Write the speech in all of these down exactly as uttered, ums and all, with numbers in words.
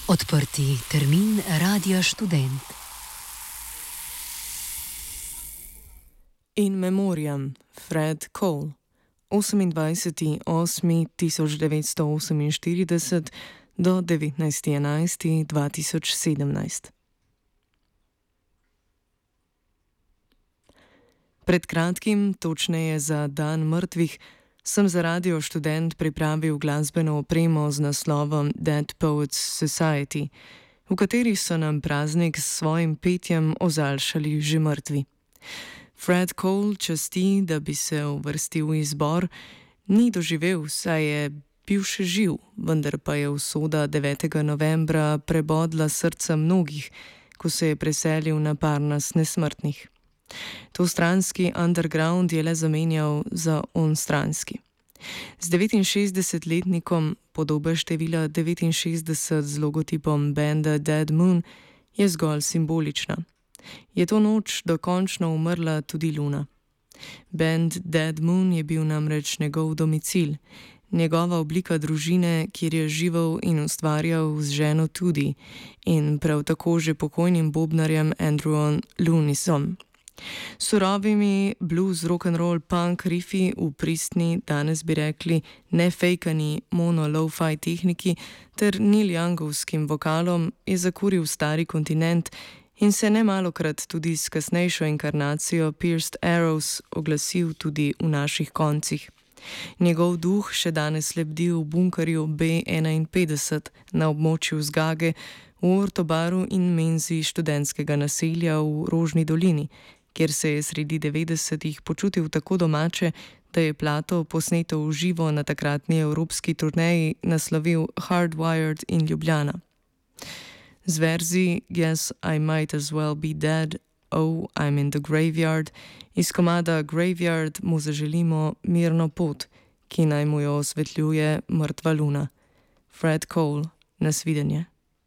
Odprti termin Radia Študent. In memoriam Fred Cole, osemindvajseti osmi tisoč devetsto oseminštirideset do devetnajsti enajsti dva tisoč sedemnajst. Pred kratkim, točneje za dan mrtvih, sem za Radio Študent pripravil glasbeno opremo z naslovom Dead Poets Society, v kateri so nam praznik s svojim petjem ozaljšali že mrtvi. Fred Cole časti, da bi se uvrstil v izbor, ni doživel, saj je bil še živ, vendar pa je usoda devetega novembra prebodla srca mnogih, ko se je preselil na Parnas nesmrtnih. To stranski underground je le zamenjal za onstranski. Z devetinšestdesetletnikom, podobe števila devetinšestdeset z logotipom benda Dead Moon, je zgolj simbolična. Je to noč dokončno umrla tudi Luna. Band Dead Moon je bil namreč njegov domicil, njegova oblika družine, kjer je živel in ustvarjal z ženo tudi, in prav tako že pokojnim bobnarjem Andrewom Lunisom. Surovimi blues, rock'n'roll, punk riffi v pristni, danes bi rekli nefejkani mono-lo-fi tehniki ter Neil Youngovskim vokalom je zakuril stari kontinent in se nemalokrat tudi s kasnejšo inkarnacijo Pierced Arrows oglasil tudi v naših koncih. Njegov duh še danes lebdi v bunkerju B enainpetdeset na območju Zgage, v Ortobaru in menzi študentskega naselja v Rožni dolini, kjer se je sredi devetdesetih počutil tako domače, da je plato posneto v živo na takratni evropski turneji naslovil Hardwired in Ljubljana. Z verzi Yes, I might as well be dead, oh, I'm in the graveyard, iz komada Graveyard mu zaželimo mirno pot, ki naj mu jo osvetljuje mrtva Luna. Fred Cole, nasvidenje.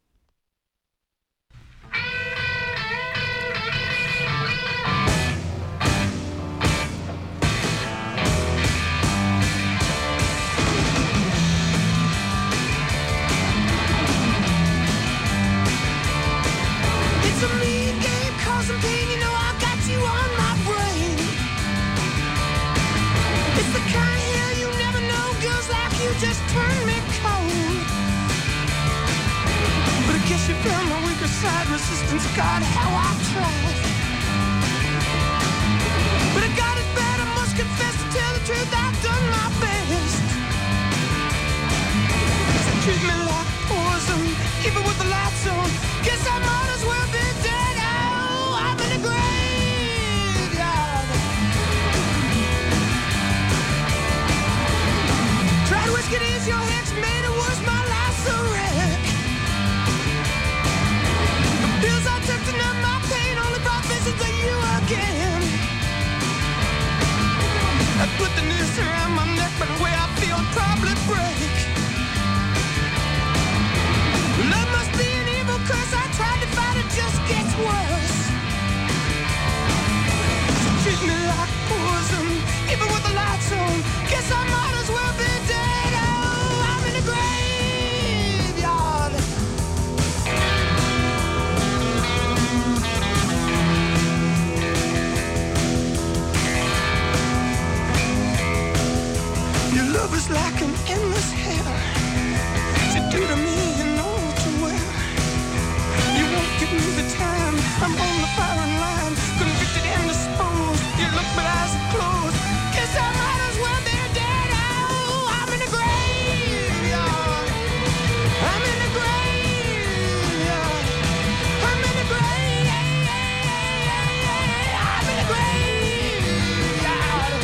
Just turn me cold. But I guess you found my weaker side. Resistance, God, how I tried. But I got it bad, I must confess. To tell the truth, I've done my best. So treat me like poison, even with the lights on. Guess I might as well be dead. Oh, I'm in the graveyard. Tried whiskey to ease your hex, made it worse, my life's a wreck. The pills I took to numb my pain only brought visions of you again. I put the noose around my neck, but the way I feel I'd probably break. Love must be an evil curse, I tried to fight it, just gets worse. So treat me like poison, even with the lights on. Guess I might as well be dead. Oh, I'm in the graveyard. Your love is like an endless hell. You do to me, you know too well. You won't give me the time. I'm on the firing line, convicted and disposed. You look but eyes are closed. Guess I might as well be dead. Oh, I'm in the graveyard. I'm in the graveyard. I'm in the graveyard. I'm in the graveyard.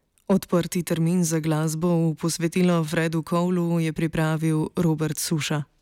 Odprti termin za glasbo v posvetilo Fredu Colu je pripravil Robert Suša.